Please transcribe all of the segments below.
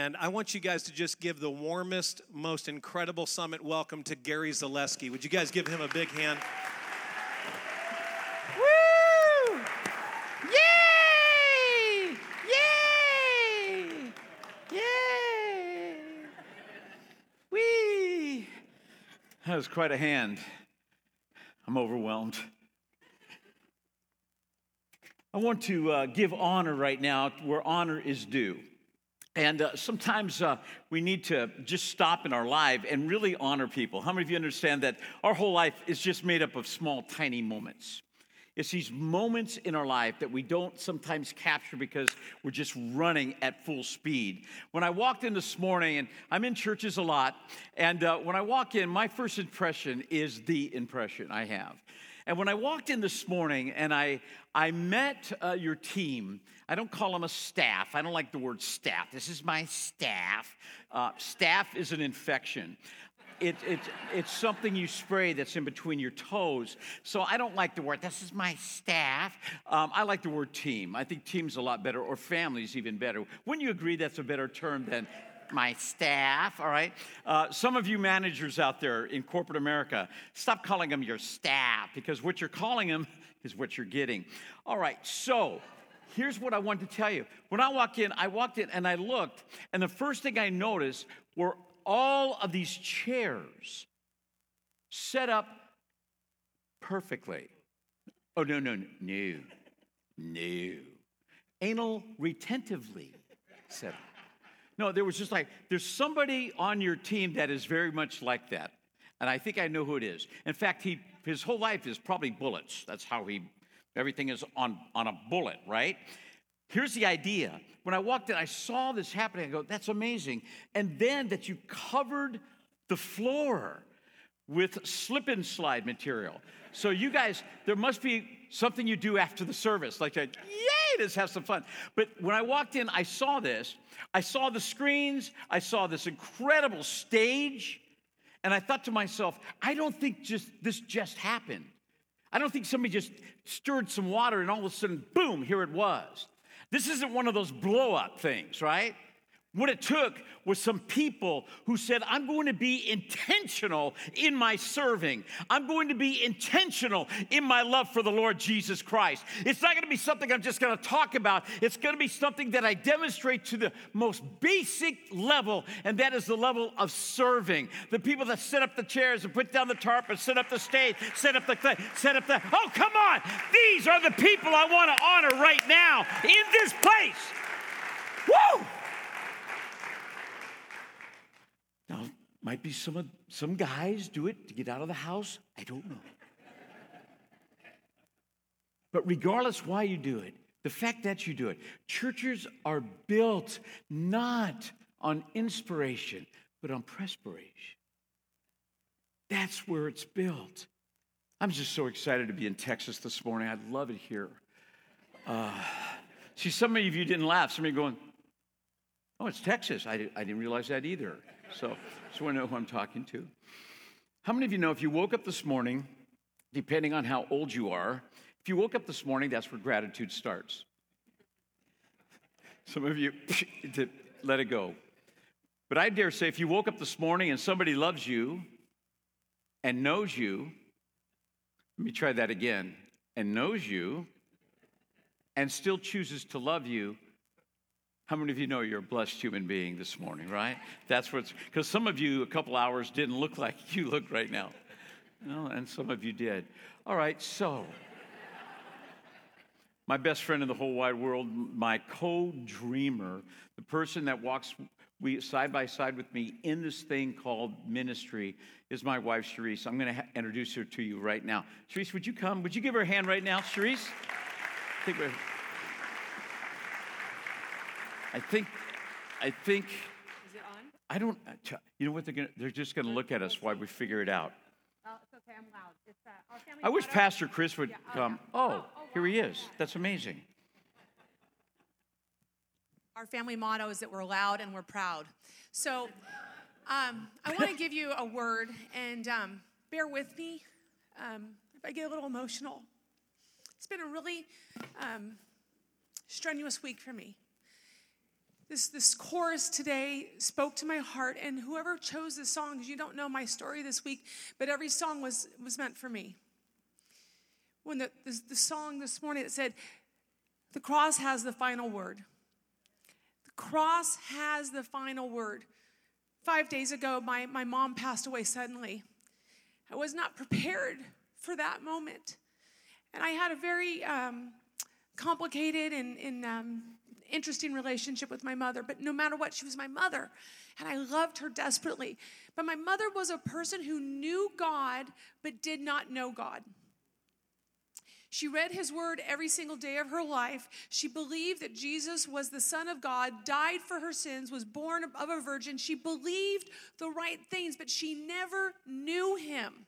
And I want you guys to just give the warmest, most incredible summit welcome to Gary Zaleski. Would you guys give him a big hand? Woo! Yay! Yay! Yay! Whee! That was quite a hand. I'm overwhelmed. I want to give honor right now where honor is due. And sometimes we need to just stop in our life and really honor people. How many of you understand that our whole life is just made up of small, tiny moments? It's these moments in our life that we don't sometimes capture because we're just running at full speed. When I walked in this morning, and I'm in churches a lot, and when I walk in, my first impression is the impression I have. And when I walked in this morning and I met your team, I don't call them a staff. I don't like the word staff. This is my staff. Staff is an infection. It's something you spray that's in between your toes. So I don't like the word, this is my staff. I like the word team. I think team's a lot better, or family's even better. Wouldn't you agree that's a better term than my staff, all right? Some of you managers out there in corporate America, stop calling them your staff, because what you're calling them is what you're getting. All right, so here's what I want to tell you. When I walked in and I looked, and the first thing I noticed were all of these chairs set up perfectly. Oh, no. Anal retentively set up. No, there was just like, there's somebody on your team that is very much like that. And I think I know who it is. In fact, his whole life is probably bullets. That's how everything is on a bullet, right? Here's the idea. When I walked in, I saw this happening. I go, that's amazing. And then that you covered the floor with slip and slide material. So you guys, there must be something you do after the service. Like, yay, let's have some fun. But when I walked in, I saw this. I saw the screens. I saw this incredible stage. And I thought to myself, I don't think this just happened. I don't think somebody just stirred some water and all of a sudden, boom, here it was. This isn't one of those blow-up things, right? What it took was some people who said, I'm going to be intentional in my serving. I'm going to be intentional in my love for the Lord Jesus Christ. It's not going to be something I'm just going to talk about. It's going to be something that I demonstrate to the most basic level, and that is the level of serving. The people that set up the chairs and put down the tarp and set up the stage, oh, come on. These are the people I want to honor right now in this place. Woo! Now, might be some guys do it to get out of the house. I don't know. But regardless why you do it, the fact that you do it, churches are built not on inspiration, but on perspiration. That's where it's built. I'm just so excited to be in Texas this morning. I love it here. See, some of you didn't laugh. Some of you going, oh, it's Texas. I didn't realize that either. So just want to know who I'm talking to. How many of you know if you woke up this morning, depending on how old you are, if you woke up this morning, that's where gratitude starts. Some of you, let it go. But I dare say if you woke up this morning and somebody loves you and knows you, let me try that again, and knows you and still chooses to love you, how many of you know you're a blessed human being this morning, right? That's what's, because some of you a couple hours didn't look like you look right now. No, and some of you did. All right, so my best friend in the whole wide world, my co-dreamer, the person that walks side by side with me in this thing called ministry is my wife, Cherise. I'm going to introduce her to you right now. Cherise, would you come? Would you give her a hand right now, Cherise? I think. Is it on? I don't. You know what they're just going to look at us while we figure it out. Oh, it's okay. I'm loud. It's our family. I wish Pastor Chris would come. Oh, here he is. That's amazing. Our family motto is that we're loud and we're proud. So, I want to give you a word, and bear with me if I get a little emotional. It's been a really strenuous week for me. This chorus today spoke to my heart, and whoever chose this song, because you don't know my story this week, but every song was meant for me. When the song this morning, it said, the cross has the final word. The cross has the final word. 5 days ago, my mom passed away suddenly. I was not prepared for that moment. And I had a very complicated and interesting relationship with my mother. But no matter what, she was my mother. And I loved her desperately. But my mother was a person who knew God but did not know God. She read his word every single day of her life. She believed that Jesus was the Son of God, died for her sins, was born of a virgin. She believed the right things, but she never knew him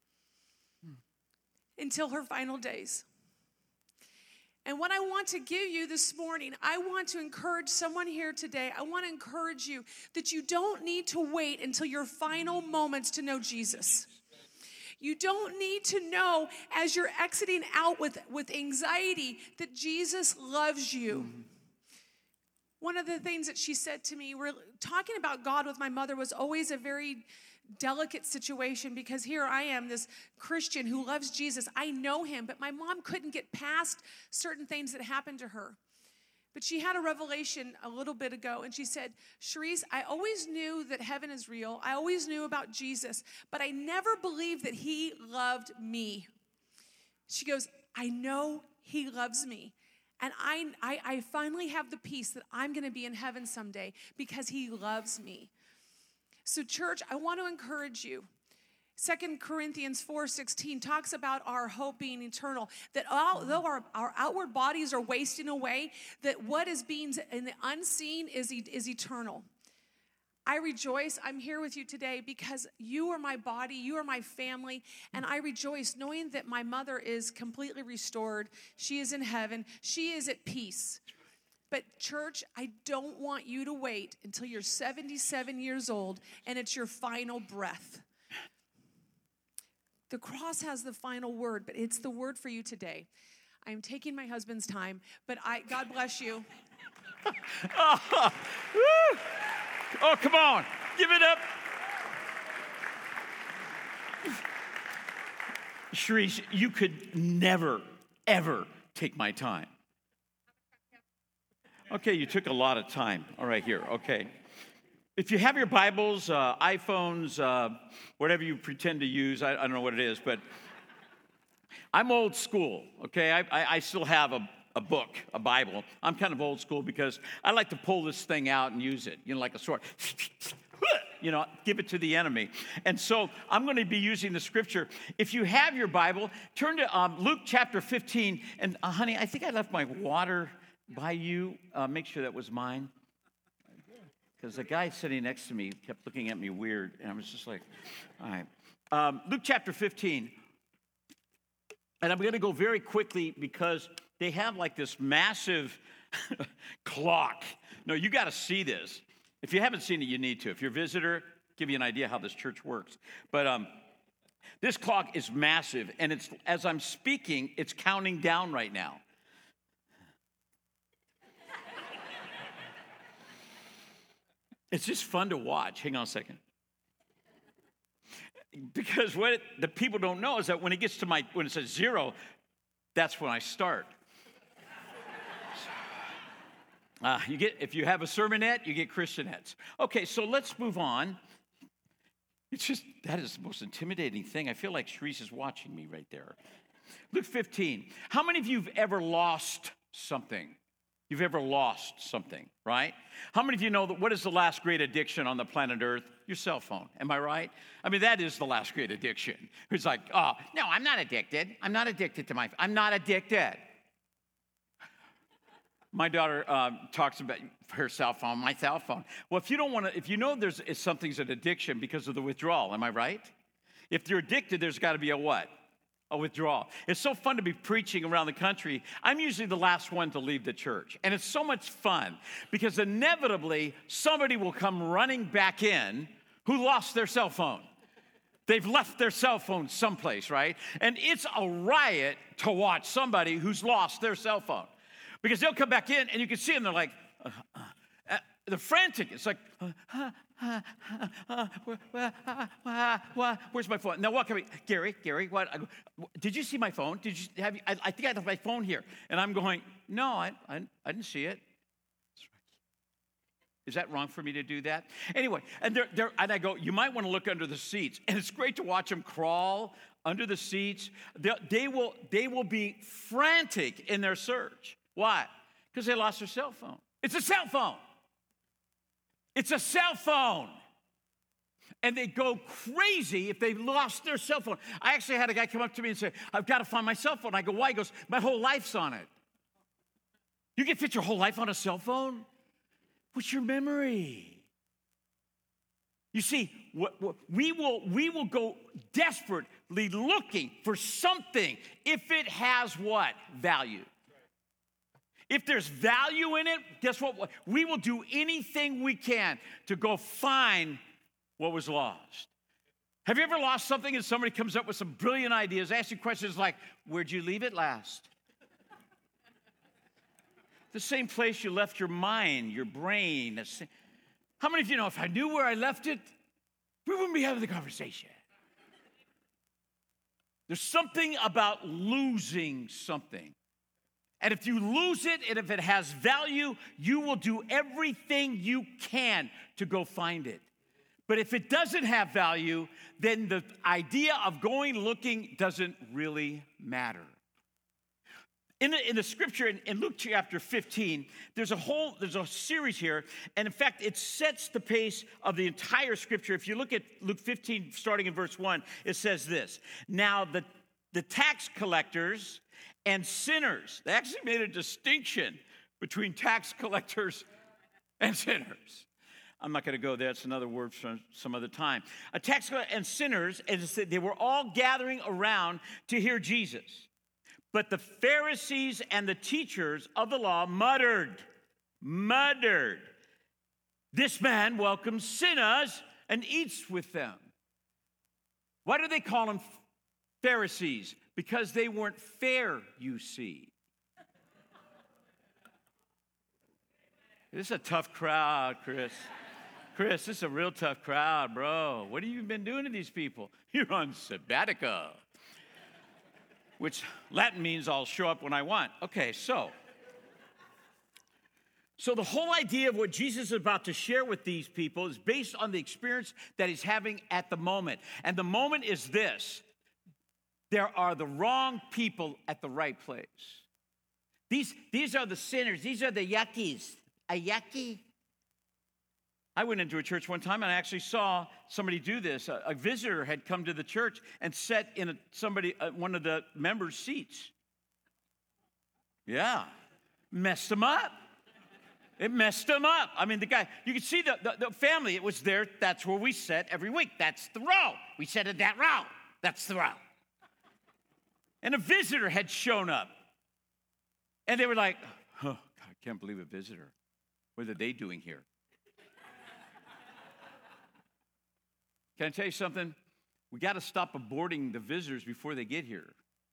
until her final days. And what I want to give you this morning, I want to encourage someone here today. I want to encourage you that you don't need to wait until your final moments to know Jesus. You don't need to know as you're exiting out with anxiety that Jesus loves you. One of the things that she said to me, we're talking about God with my mother, was always a very delicate situation, because here I am, this Christian who loves Jesus. I know him, but my mom couldn't get past certain things that happened to her. But she had a revelation a little bit ago, and she said, Cherise, I always knew that heaven is real. I always knew about Jesus, but I never believed that he loved me. She goes, I know he loves me. And I finally have the peace that I'm going to be in heaven someday because he loves me. So church, I want to encourage you. 2 Corinthians 4:16 talks about our hope being eternal, that although our outward bodies are wasting away, that what is being in the unseen is eternal. I rejoice. I'm here with you today because you are my body, you are my family, and I rejoice knowing that my mother is completely restored. She is in heaven. She is at peace. But church, I don't want you to wait until you're 77 years old and it's your final breath. The cross has the final word, but it's the word for you today. I'm taking my husband's time, but God bless you. Oh, come on. Give it up. Cherise, you could never, ever take my time. Okay, you took a lot of time. All right, here, okay. If you have your Bibles, iPhones, whatever you pretend to use, I don't know what it is, but I'm old school, okay? I still have a book, a Bible. I'm kind of old school because I like to pull this thing out and use it, like a sword. Give it to the enemy. And so I'm going to be using the scripture. If you have your Bible, turn to Luke chapter 15. And honey, I think I left my water by you. Make sure that was mine. Because the guy sitting next to me kept looking at me weird, and I was just like, all right. Luke chapter 15. And I'm going to go very quickly because they have like this massive clock. No, you got to see this. If you haven't seen it, you need to. If you're a visitor, give you an idea how this church works. But this clock is massive, and it's as I'm speaking, it's counting down right now. It's just fun to watch. Hang on a second. Because what the people don't know is that when it gets to when it says 0, that's when I start. If you have a sermonette, you get Christianettes. Okay, so let's move on. That is the most intimidating thing. I feel like Cherise is watching me right there. Luke 15. How many of you have ever lost something? You've ever lost something, right? How many of you know that what is the last great addiction on the planet Earth? Your cell phone. Am I right? I mean, that is the last great addiction. It's like, oh, no, I'm not addicted. I'm not addicted to I'm not addicted. My daughter talks about her cell phone, my cell phone. Well, if you know something's an addiction because of the withdrawal, am I right? If you're addicted, there's got to be a what? A withdrawal. It's so fun to be preaching around the country. I'm usually the last one to leave the church. And it's so much fun because inevitably somebody will come running back in who lost their cell phone. They've left their cell phone someplace, right? And it's a riot to watch somebody who's lost their cell phone. Because they'll come back in and you can see them, they're like, they're frantic. It's like, where's my phone? Now walk away. Gary, what? I go, did you see my phone? I think I left my phone here. And I'm going, no, I didn't see it. Is that wrong for me to do that? Anyway, and I go, you might want to look under the seats. And it's great to watch them crawl under the seats. They will be frantic in their search. Why? Because they lost their cell phone. It's a cell phone. It's a cell phone. And they go crazy if they lost their cell phone. I actually had a guy come up to me and say, I've got to find my cell phone. I go, why? He goes, my whole life's on it. You can fit your whole life on a cell phone? What's your memory? You see, we will go desperately looking for something if it has what? Value. If there's value in it, guess what? We will do anything we can to go find what was lost. Have you ever lost something and somebody comes up with some brilliant ideas, ask you questions like, where'd you leave it last? The same place you left your mind, your brain. How many of you know if I knew where I left it, we wouldn't be having the conversation? There's something about losing something. And if you lose it, and if it has value, you will do everything you can to go find it. But if it doesn't have value, then the idea of going looking doesn't really matter. In the scripture, in Luke chapter 15, there's a series here, and in fact, it sets the pace of the entire scripture. If you look at Luke 15, starting in verse 1, it says this: now the tax collectors and sinners, they actually made a distinction between tax collectors and sinners. I'm not going to go there. It's another word for some other time. A tax collector and sinners, as I said, they were all gathering around to hear Jesus. But the Pharisees and the teachers of the law muttered, this man welcomes sinners and eats with them. Why do they call them Pharisees? Because they weren't fair, you see. This is a tough crowd, Chris. Chris, this is a real tough crowd, bro. What have you been doing to these people? You're on sabbatical. Which Latin means I'll show up when I want. Okay, so the whole idea of what Jesus is about to share with these people is based on the experience that he's having at the moment. And the moment is this: there are the wrong people at the right place. These are the sinners. These are the yuckies. A yucky? I went into a church one time and I actually saw somebody do this. A visitor had come to the church and sat in one of the members' seats. Yeah. Messed them up. It messed them up. I mean, the guy, you could see the family. It was there. That's where we sat every week. That's the row. We sat in that row. That's the row. And a visitor had shown up. And they were like, oh, God, I can't believe a visitor. What are they doing here? Can I tell you something? We got to stop aborting the visitors before they get here.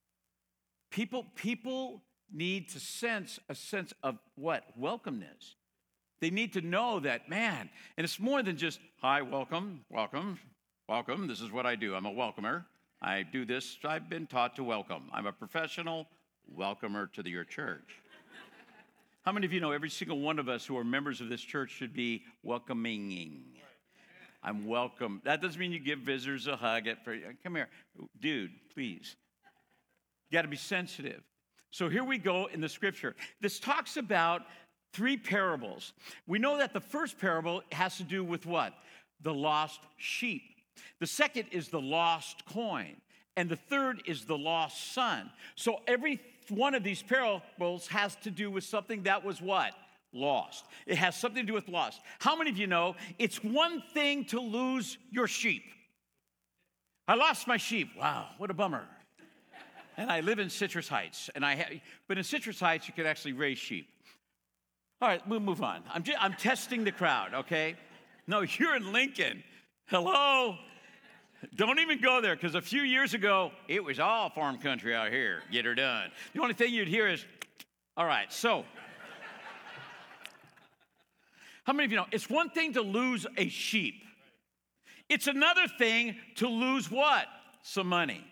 People need to sense a sense of what? Welcomeness. They need to know that, man, and it's more than just, hi, welcome. This is what I do. I'm a welcomer. I do this. I've been taught to welcome. I'm a professional welcomer to your church. How many of you know every single one of us who are members of this church should be welcoming? I'm welcome. That doesn't mean you give visitors a hug. Come here. Dude, please. You got to be sensitive. So here we go in the scripture. This talks about 3 parables. We know that the first parable has to do with what? The lost sheep. The second is the lost coin. And the third is the lost son. So every one of these parables has to do with something that was what? Lost. It has something to do with lost. How many of you know it's one thing to lose your sheep? I lost my sheep. Wow, what a bummer. And I live in Citrus Heights, but in Citrus Heights you can actually raise sheep. All right, we'll move on. I'm testing the crowd, okay? No, you're in Lincoln. Hello? Don't even go there, because a few years ago, it was all farm country out here. Get her done. The only thing you'd hear is, all right, so How many of you know it's one thing to lose a sheep? It's another thing to lose what? Some money.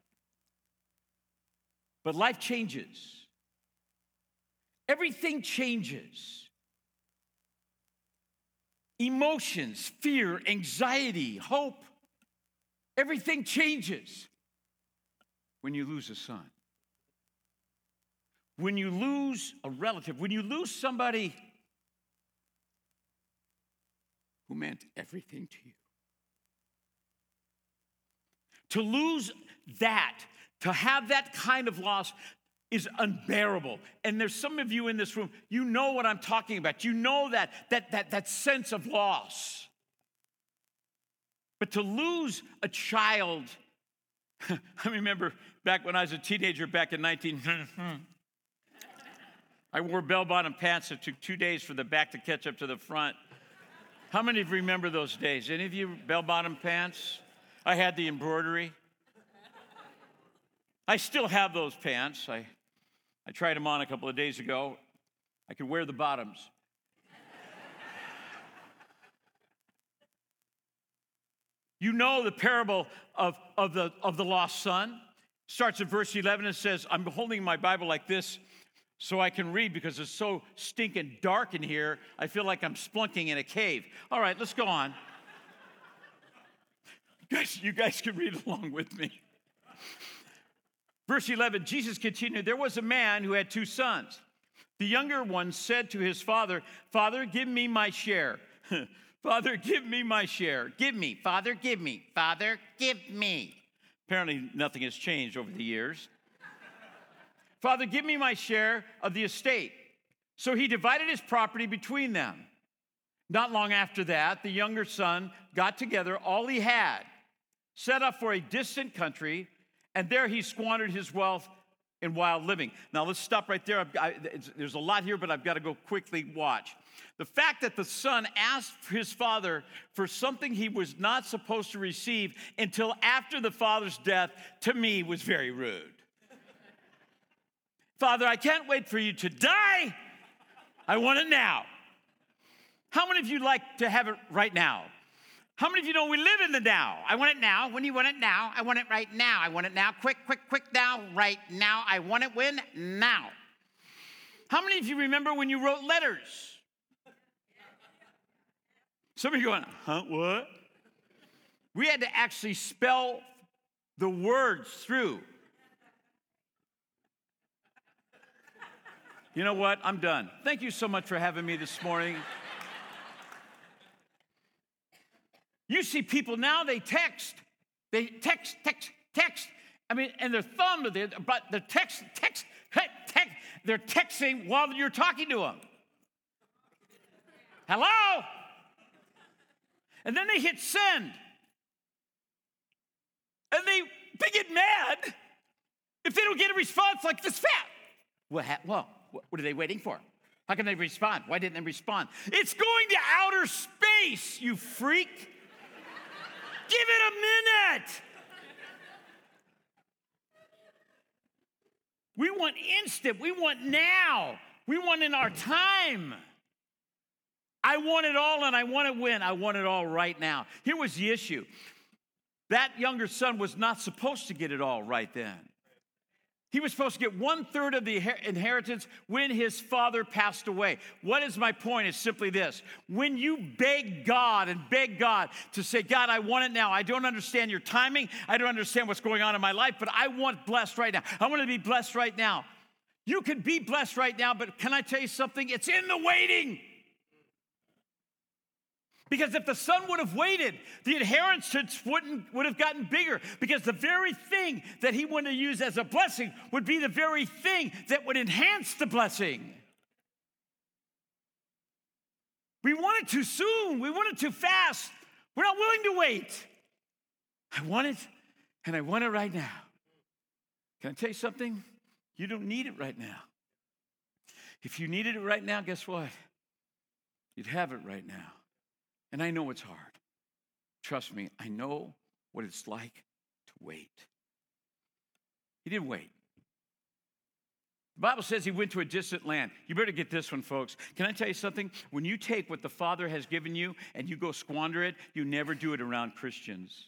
But life changes. Everything changes. Emotions, fear, anxiety, hope. Everything changes when you lose a son. When you lose a relative, when you lose somebody who meant everything to you. To lose that, to have that kind of loss is unbearable. And there's some of you in this room, you know what I'm talking about. You know that sense of loss. But to lose a child, I remember back when I was a teenager back in I wore bell-bottom pants. It took 2 days for the back to catch up to the front. How many of you remember those days? Any of you bell-bottom pants? I had the embroidery. I still have those pants. I tried them on a couple of days ago. I could wear the bottoms. You know the parable of the lost son. Starts at verse 11 and says, I'm holding my Bible like this so I can read because it's so stinking dark in here. I feel like I'm splunking in a cave. All right, let's go on. You guys can read along with me. Verse 11, Jesus continued, there was a man who had 2 sons. The younger one said to his father, Father, give me my share. Father, give me my share. Give me. Father, give me. Father, give me. Apparently, nothing has changed over the years. Father, give me my share of the estate. So he divided his property between them. Not long after that, the younger son got together all he had, set off for a distant country, and there he squandered his wealth in wild living. Now, let's stop right there. There's a lot here, but I've got to go quickly watch. The fact that the son asked his father for something he was not supposed to receive until after the father's death, to me, was very rude. Father, I can't wait for you to die. I want it now. How many of you like to have it right now? How many of you know we live in the now? I want it now. When do you want it now? I want it right now. I want it now. Quick, quick, quick now. Right now. I want it when? Now. How many of you remember when you wrote letters? Some of you going, huh, what? We had to actually spell the words through. You know what? I'm done. Thank you so much for having me this morning. You see people now, they text. They text. I mean, and their thumb, but they're text. They're texting while you're talking to them. Hello? And then they hit send. And they get mad if they don't get a response like this fat. What are they waiting for? How can they respond? Why didn't they respond? It's going to outer space, you freak. Give it a minute. We want instant. We want now. We want in our time. I want it all and I want it when. I want it all right now. Here was the issue. That younger son was not supposed to get it all right then. He was supposed to get 1/3 of the inheritance when his father passed away. What is my point? It's simply this. When you beg God to say, God, I want it now. I don't understand your timing. I don't understand what's going on in my life, but I want blessed right now. I want to be blessed right now. You can be blessed right now, but can I tell you something? It's in the waiting. Because if the son would have waited, the inheritance would have gotten bigger. Because the very thing that he wanted to use as a blessing would be the very thing that would enhance the blessing. We want it too soon. We want it too fast. We're not willing to wait. I want it, and I want it right now. Can I tell you something? You don't need it right now. If you needed it right now, guess what? You'd have it right now. And I know it's hard. Trust me, I know what it's like to wait. He didn't wait. The Bible says he went to a distant land. You better get this one, folks. Can I tell you something? When you take what the Father has given you and you go squander it, you never do it around Christians.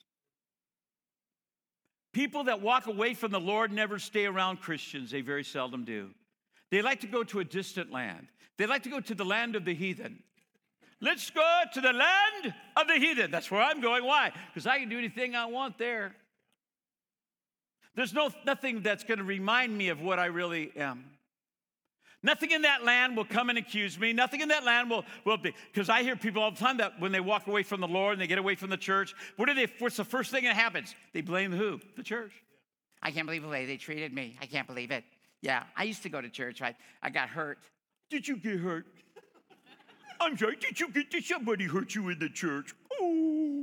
People that walk away from the Lord never stay around Christians. They very seldom do. They like to go to a distant land. They like to go to the land of the heathen. Let's go to the land of the heathen. That's where I'm going. Why? Because I can do anything I want there. There's nothing that's going to remind me of what I really am. Nothing in that land will come and accuse me. Nothing in that land will be. Because I hear people all the time that when they walk away from the Lord and they get away from the church, what's the first thing that happens? They blame who? The church. I can't believe the way they treated me. I can't believe it. Yeah, I used to go to church. I got hurt. Did you get hurt? I'm sorry, did somebody hurt you in the church? Oh.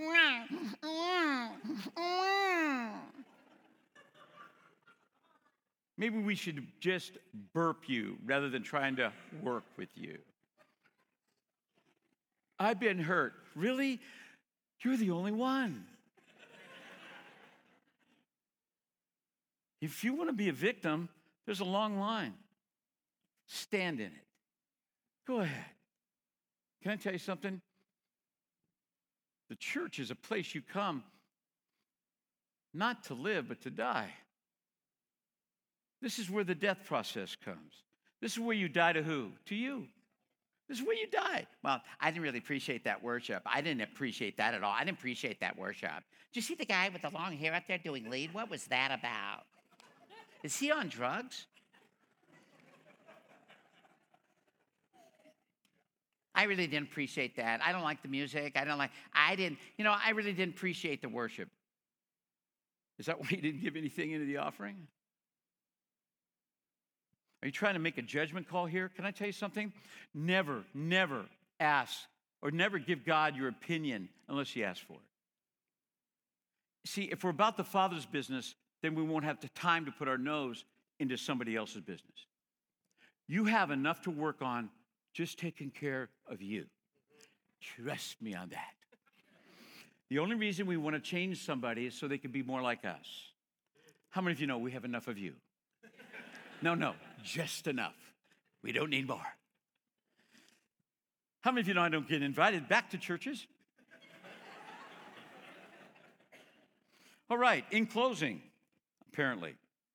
Maybe we should just burp you rather than trying to work with you. I've been hurt. Really? You're the only one. If you want to be a victim, there's a long line. Stand in it. Go ahead. Can I tell you something? The church is a place you come not to live, but to die. This is where the death process comes. This is where you die to who? To you. This is where you die. Well, I didn't really appreciate that worship. I didn't appreciate that at all. I didn't appreciate that worship. Did you see the guy with the long hair up there doing lead? What was that about? Is he on drugs? I really didn't appreciate that. I don't like the music. I really didn't appreciate the worship. Is that why you didn't give anything into the offering? Are you trying to make a judgment call here? Can I tell you something? Never ask or never give God your opinion unless you ask for it. See, if we're about the Father's business, then we won't have the time to put our nose into somebody else's business. You have enough to work on just taking care of you. Trust me on that. The only reason we want to change somebody is so they can be more like us. How many of you know we have enough of you? No, just enough. We don't need more. How many of you know I don't get invited back to churches? All right, in closing, apparently.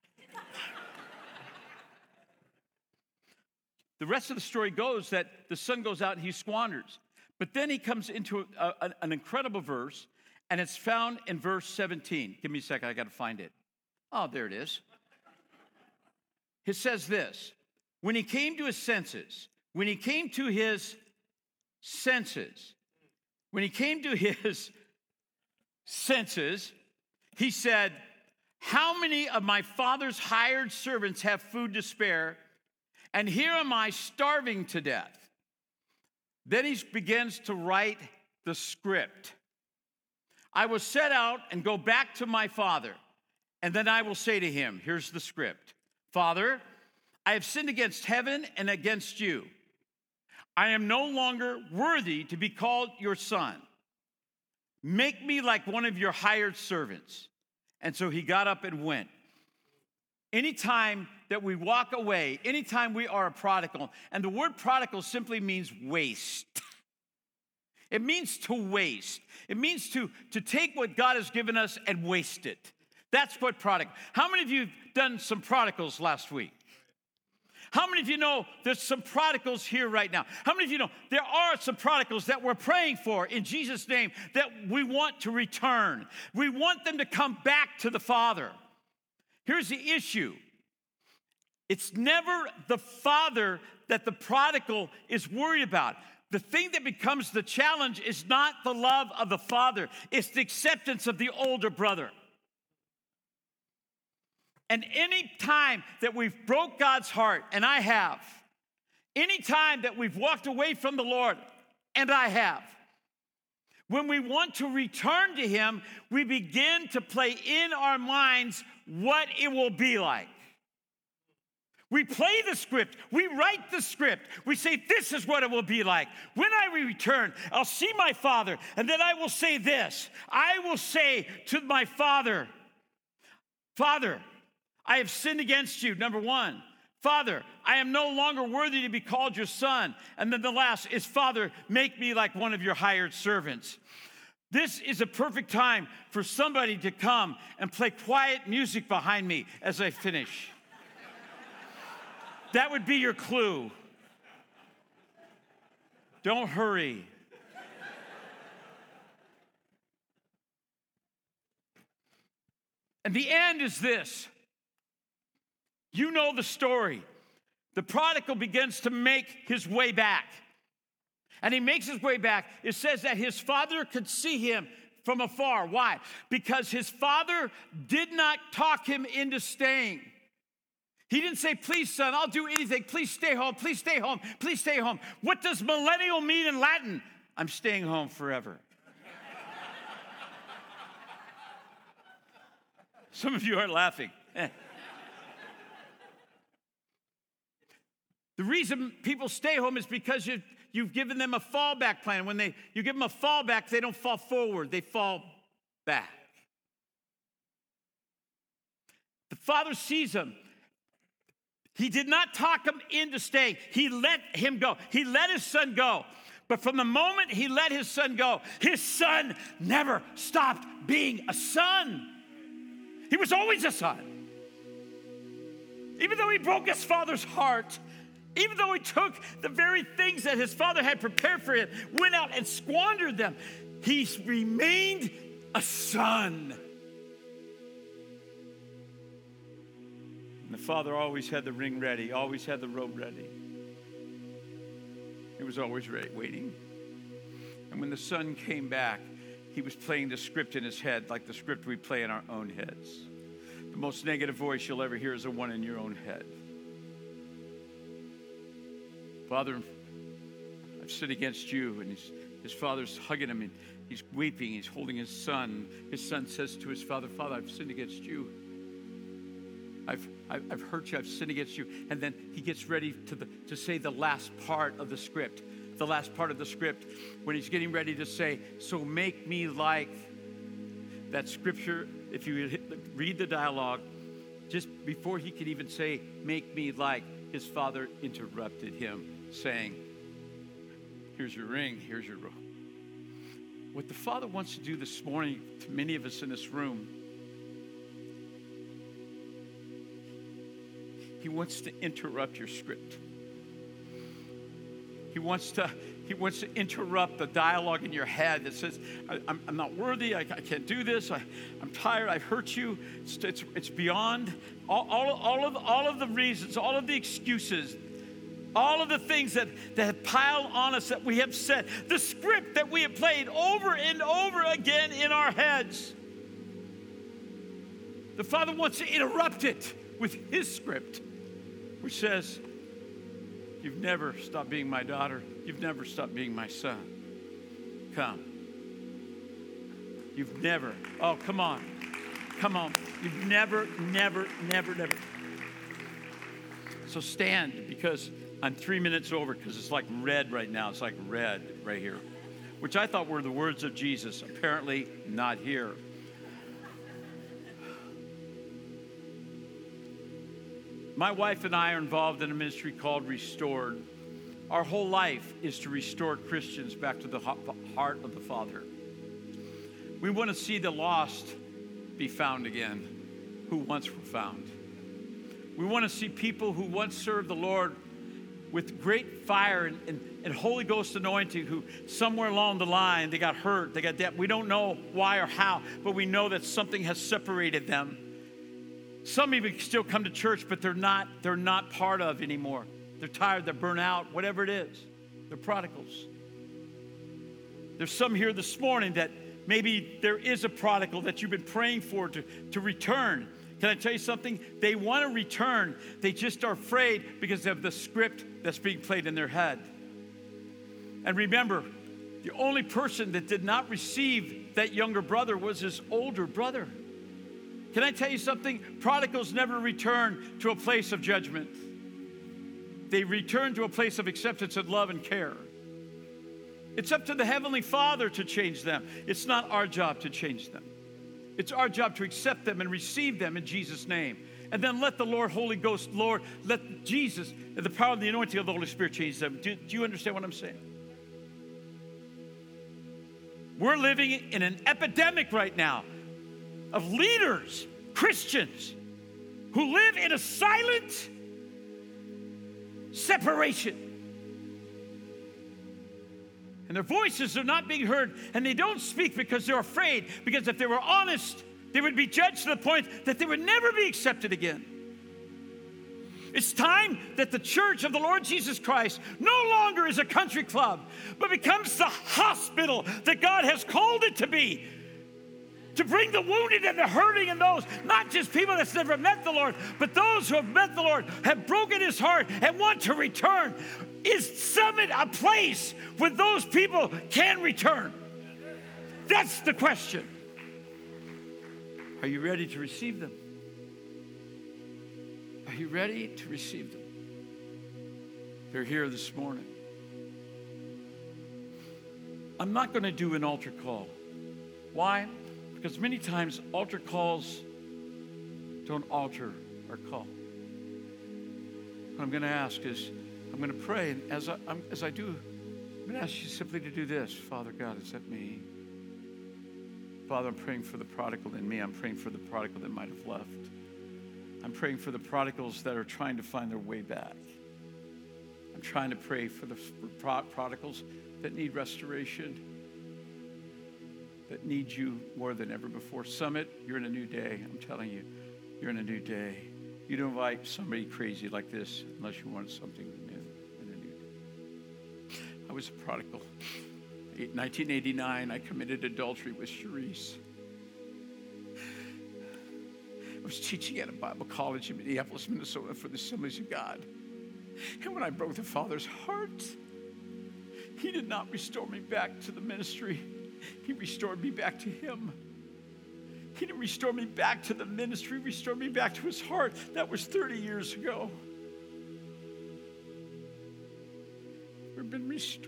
The rest of the story goes that the son goes out and he squanders. But then he comes into an incredible verse, and it's found in verse 17. Give me a second, I got to find it. Oh, there it is. It says this: when he came to his senses, when he came to his senses, he said, how many of my father's hired servants have food to spare, and here am I starving to death? Then he begins to write the script. I will set out and go back to my father, and then I will say to him, here's the script. Father, I have sinned against heaven and against you. I am no longer worthy to be called your son. Make me like one of your hired servants. And so he got up and went. Anytime that we walk away, anytime we are a prodigal, and the word prodigal simply means waste. It means to waste. It means to take what God has given us and waste it. That's what prodigal. How many of you have done some prodigals last week? How many of you know there's some prodigals here right now? How many of you know there are some prodigals that we're praying for in Jesus' name that we want to return? We want them to come back to the Father. Here's the issue. It's never the father that the prodigal is worried about. The thing that becomes the challenge is not the love of the father. It's the acceptance of the older brother. And any time that we've broke God's heart, and I have, any time that we've walked away from the Lord, and I have, when we want to return to him, we begin to play in our minds what it will be like. We play the script. We write the script. We say, this is what it will be like. When I return, I'll see my father, and then I will say this. I will say to my father, Father, I have sinned against you, number one. Father, I am no longer worthy to be called your son. And then the last is, Father, make me like one of your hired servants. This is a perfect time for somebody to come and play quiet music behind me as I finish. That would be your clue. Don't hurry. And the end is this. You know the story. The prodigal begins to make his way back. And he makes his way back. It says that his father could see him from afar. Why? Because his father did not talk him into staying. He didn't say, please, son, I'll do anything. Please stay home. Please stay home. Please stay home. What does millennial mean in Latin? I'm staying home forever. Some of you are laughing. The reason people stay home is because you've given them a fallback plan. When you give them a fallback, they don't fall forward, they fall back. The father sees him. He did not talk him into staying. He let him go. He let his son go. But from the moment he let his son go, his son never stopped being a son. He was always a son. Even though he broke his father's heart, even though he took the very things that his father had prepared for him, went out and squandered them, he remained a son. And the father always had the ring ready, always had the robe ready. He was always ready, waiting. And when the son came back, he was playing the script in his head like the script we play in our own heads. The most negative voice you'll ever hear is the one in your own head. Father, I've sinned against you. And his father's hugging him, and he's weeping. He's holding his son. His son says to his father, Father, I've sinned against you. I've hurt you. I've sinned against you. And then he gets ready to say the last part of the script. The last part of the script when he's getting ready to say, so make me like that scripture. If you read the dialogue, just before he could even say, make me like, his father interrupted him, saying, here's your ring, here's your robe. What the Father wants to do this morning to many of us in this room, he wants to interrupt your script. He wants to interrupt the dialogue in your head that says, I'm not worthy, I can't do this, I'm tired, I've hurt you. It's beyond all of the reasons, all of the excuses, all of the things that have piled on us that we have said, the script that we have played over and over again in our heads. The Father wants to interrupt it with his script, which says, you've never stopped being my daughter. You've never stopped being my son. Come. You've never. Oh, come on. Come on. You've never. So stand, because I'm 3 minutes over, because it's like red right now. It's like red right here, which I thought were the words of Jesus. Apparently not here. My wife and I are involved in a ministry called Restored. Our whole life is to restore Christians back to the heart of the Father. We want to see the lost be found again, who once were found. We want to see people who once served the Lord with great fire and Holy Ghost anointing, who somewhere along the line, they got hurt, they got debt. We don't know why or how, but we know that something has separated them. Some even still come to church, but they're not part of anymore. They're tired, they're burnt out, whatever it is. They're prodigals. There's some here this morning that maybe there is a prodigal that you've been praying for to return. Can I tell you something? They want to return. They just are afraid because of the script that's being played in their head. And remember, the only person that did not receive that younger brother was his older brother. Can I tell you something? Prodigals never return to a place of judgment. They return to a place of acceptance and love and care. It's up to the Heavenly Father to change them. It's not our job to change them. It's our job to accept them and receive them in Jesus' name. And then let the Lord, Holy Ghost, Lord, let Jesus, the power of the anointing of the Holy Spirit change them. Do you understand what I'm saying? We're living in an epidemic right now of leaders, Christians, who live in a silent separation. And their voices are not being heard, and they don't speak because they're afraid, because if they were honest, they would be judged to the point that they would never be accepted again. It's time that the church of the Lord Jesus Christ no longer is a country club, but becomes the hospital that God has called it to be. To bring the wounded and the hurting and those, not just people that's never met the Lord, but those who have met the Lord, have broken his heart and want to return. Is Summit a place where those people can return? That's the question. Are you ready to receive them? Are you ready to receive them? They're here this morning. I'm not going to do an altar call. Why? Because many times altar calls don't alter our call. What I'm going to ask is, I'm going to pray, and as I do, I'm going to ask you simply to do this. Father God, is that me? Father, I'm praying for the prodigal in me. I'm praying for the prodigal that might have left. I'm praying for the prodigals that are trying to find their way back. I'm trying to pray for the prodigals that need restoration, that need you more than ever before. Summit, you're in a new day. I'm telling you, you're in a new day. You don't invite somebody crazy like this unless you want something new and a new day. I was a prodigal. In 1989, I committed adultery with Cherise. I was teaching at a Bible college in Minneapolis, Minnesota for the Assemblies of God. And when I broke the Father's heart, he did not restore me back to the ministry. He restored me back to him. He didn't restore me back to the ministry, restored me back to his heart. That was 30 years ago. We've been restored.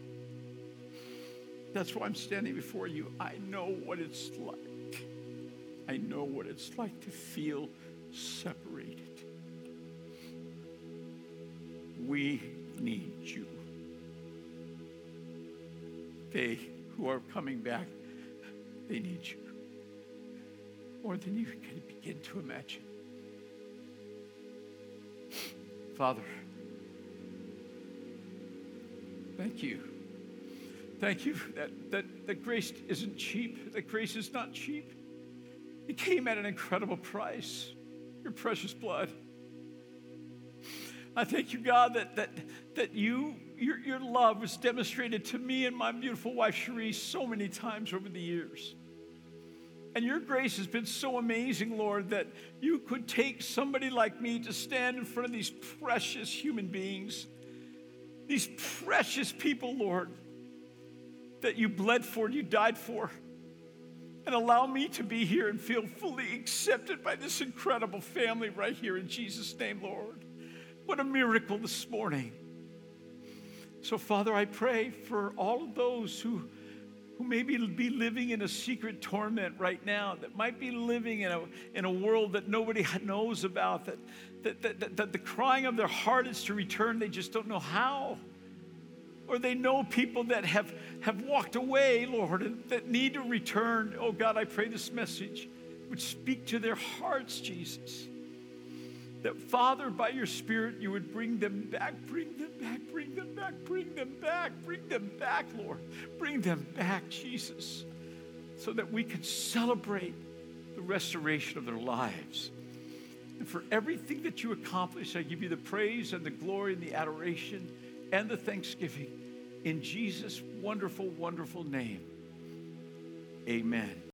That's why I'm standing before you. I know what it's like. I know what it's like to feel separated. We need you. They who are coming back, they need you more than you can begin to imagine. Father, thank you. Thank you that grace isn't cheap, that grace is not cheap. It came at an incredible price, your precious blood. I thank you, God, that your love was demonstrated to me and my beautiful wife, Cherise, so many times over the years. And your grace has been so amazing, Lord, that you could take somebody like me to stand in front of these precious human beings, these precious people, Lord, that you bled for and you died for, and allow me to be here and feel fully accepted by this incredible family right here in Jesus' name, Lord. What a miracle this morning. So, Father, I pray for all of those who maybe be living in a secret torment right now, that might be living in a world that nobody knows about, that the crying of their heart is to return, they just don't know how. Or they know people that have walked away, Lord, and that need to return. Oh, God, I pray this message would speak to their hearts, Jesus. That, Father, by your Spirit, you would bring them back, bring them back, bring them back, bring them back, bring them back, Lord. Bring them back, Jesus, so that we can celebrate the restoration of their lives. And for everything that you accomplish, I give you the praise and the glory and the adoration and the thanksgiving in Jesus' wonderful, wonderful name. Amen.